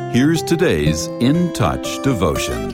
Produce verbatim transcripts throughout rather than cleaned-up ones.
Here's today's In Touch devotion.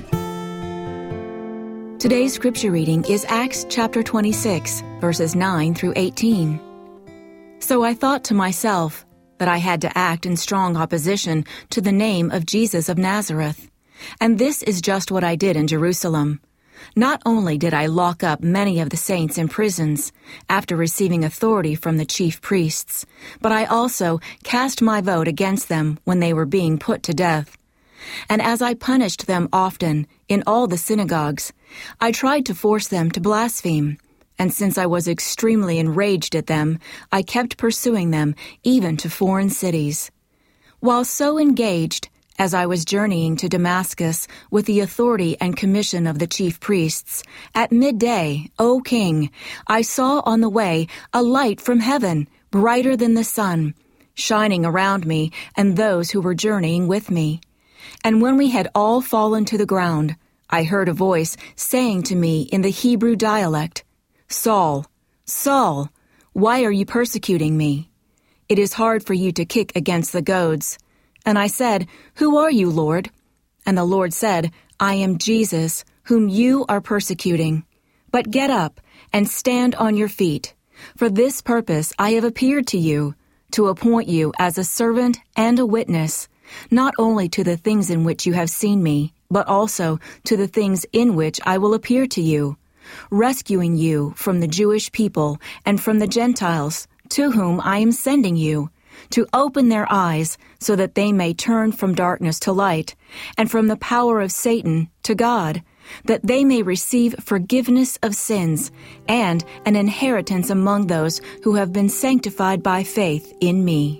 Today's scripture reading is Acts chapter twenty-six, verses nine through eighteen. So I thought to myself that I had to act in strong opposition to the name of Jesus of Nazareth. And this is just what I did in Jerusalem. Not only did I lock up many of the saints in prisons after receiving authority from the chief priests, but I also cast my vote against them when they were being put to death. And as I punished them often in all the synagogues, I tried to force them to blaspheme. And since I was extremely enraged at them, I kept pursuing them even to foreign cities. While so engaged, as I was journeying to Damascus with the authority and commission of the chief priests, at midday, O king, I saw on the way a light from heaven, brighter than the sun, shining around me and those who were journeying with me. And when we had all fallen to the ground, I heard a voice saying to me in the Hebrew dialect, Saul, Saul, why are you persecuting me? It is hard for you to kick against the goads. And I said, Who are you, Lord? And the Lord said, I am Jesus, whom you are persecuting. But get up and stand on your feet. For this purpose I have appeared to you, to appoint you as a servant and a witness, not only to the things in which you have seen me, but also to the things in which I will appear to you, rescuing you from the Jewish people and from the Gentiles, to whom I am sending you, to open their eyes so that they may turn from darkness to light, and from the power of Satan to God, that they may receive forgiveness of sins and an inheritance among those who have been sanctified by faith in me.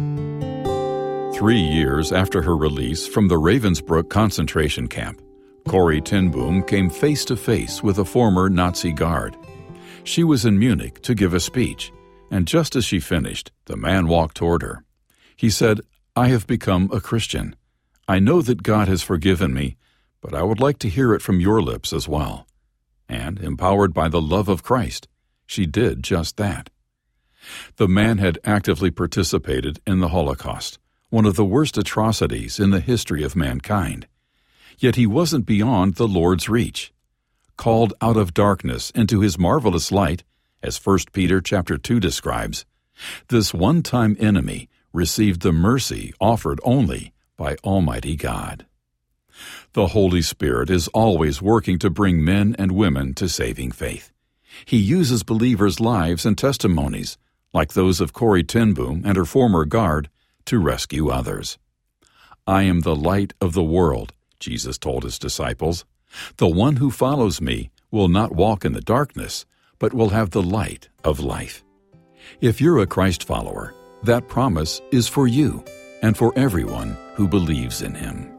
Three years after her release from the Ravensbrück concentration camp, Corrie ten Boom came face to face with a former Nazi guard. She was in Munich to give a speech, and just as she finished, the man walked toward her. He said, I have become a Christian. I know that God has forgiven me, but I would like to hear it from your lips as well. And, empowered by the love of Christ, she did just that. The man had actively participated in the Holocaust, one of the worst atrocities in the history of mankind. Yet he wasn't beyond the Lord's reach. Called out of darkness into his marvelous light, as First Peter chapter two describes, this one-time enemy received the mercy offered only by Almighty God. The Holy Spirit is always working to bring men and women to saving faith. He uses believers' lives and testimonies, like those of Corrie ten Boom and her former guard, to rescue others. I am the light of the world, Jesus told his disciples. The one who follows me will not walk in the darkness, but will have the light of life. If you're a Christ follower, that promise is for you and for everyone who believes in him.